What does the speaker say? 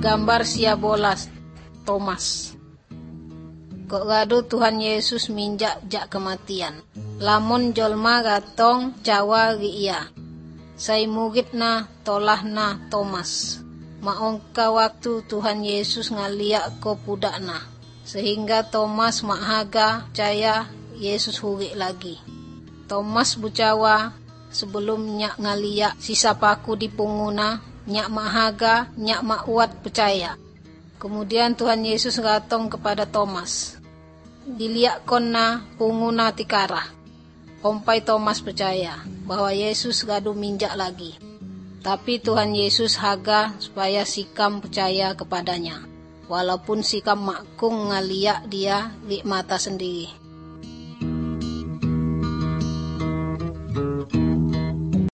gambar sia bolas Thomas. Kok gadu Tuhan Yesus minjak jak kematian. Lamun jolma gatong cawa gi ia. Sai mugit na tolah na Thomas. Maongka waktu Tuhan Yesus ngaliak ko pudak na. Sehingga Thomas mahaga percaya Yesus hugi lagi. Thomas bucawa sebelum nyak ngaliak sisa paku di punguna, nyak mahaga, nyak makuat percaya. Kemudian Tuhan Yesus gatong kepada Thomas. Diliak konna punguna tikara. Ompai Thomas percaya bahwa Yesus gadu minjak lagi. Tapi Tuhan Yesus haga supaya sikam percaya kepadanya. Walaupun sikam makung ngaliak dia di mata sendiri.